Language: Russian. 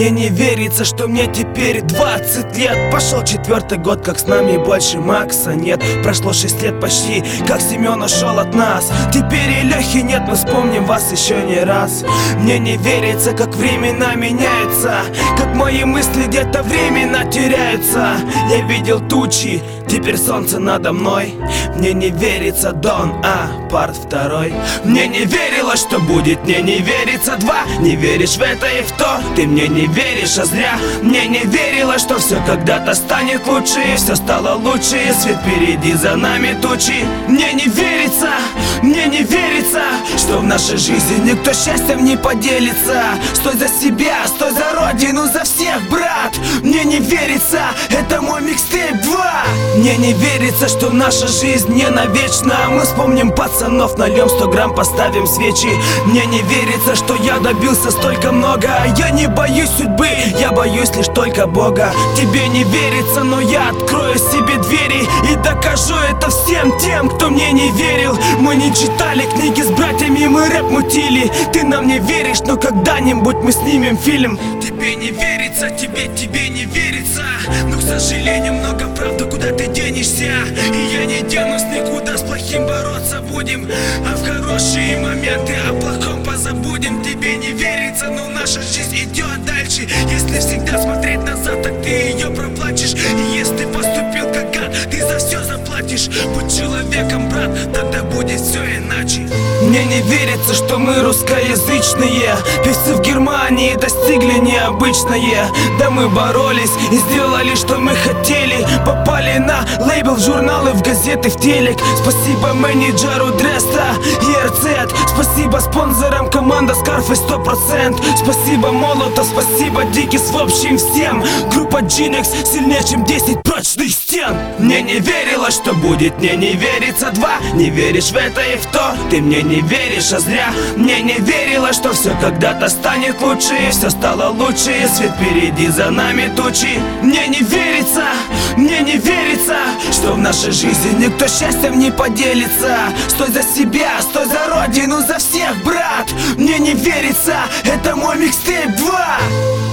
Мне не верится, что мне теперь 20 лет. Пошел 4-й год, как с нами больше Макса нет. Прошло 6 лет почти, как Семен ушел от нас. Теперь и Лехи нет, мы вспомним вас еще не раз. Мне не верится, как времена меняются, как мои мысли где-то временно теряются. Я видел тучи, теперь солнце надо мной. Мне не верится, Дон, парт 2. Мне не верилось, что будет, мне не верится 2. Не веришь в это и в то, ты мне не веришь, а зря. Мне не верилось, что все когда-то станет лучше, и все стало лучше, и свет впереди, за нами тучи. Мне не верится, что в нашей жизни никто счастьем не поделится. Стой за себя, стой за родину, за всех, брат. Мне не верится, это мой микстейп 2. Мне не верится, что наша жизнь не навечно. Мы вспомним пацанов, нальем 100 грамм, поставим свечи. Мне не верится, что я добился столько много. Я не боюсь судьбы, я боюсь лишь только Бога. Тебе не верится, но я открою себе двери и докажу это всем тем, кто мне не верил. Мы не читали книги с братьями, мы рэп мутили. Ты нам не веришь, но когда-нибудь мы снимем фильм. Тебе не верится, тебе не верится. Но, к сожалению, много правды, куда ты денешься. И я не денусь никуда, с плохим бороться будем. А в хорошие моменты о плохом позабудем. Тебе не верится, но наша жизнь идет дальше. Если всегда смотреть назад, так ты ее проплачешь. И если поступил как гад, ты за все заплатишь. Будь человеком, брат, тогда будет все иначе. Мне не верится, что мы русскоязычные. Певцы в Германии достигли необычное. Да мы боролись и сделали, что мы хотели. Попали на лейбл, в журналы, в газеты, в телек. Спасибо менеджеру Дреста и РЦ. Спасибо спонсорам, команда Скарф и 100%. Спасибо Молотов, спасибо Дикис, в общем всем. Группа Джинекс сильнее, чем 10 прочных стен. Мне не верилось, что будет, мне не верится 2. Не веришь в это и в то, ты мне не веришь, а зря. Мне не верилось, что все когда-то станет лучше, и все стало лучше, и свет впереди, за нами тучи. Мне не верится, что в нашей жизни никто счастьем не поделится. Стой за себя, стой за родину, за всех, брат. Мне не верится, это мой микстейп 2.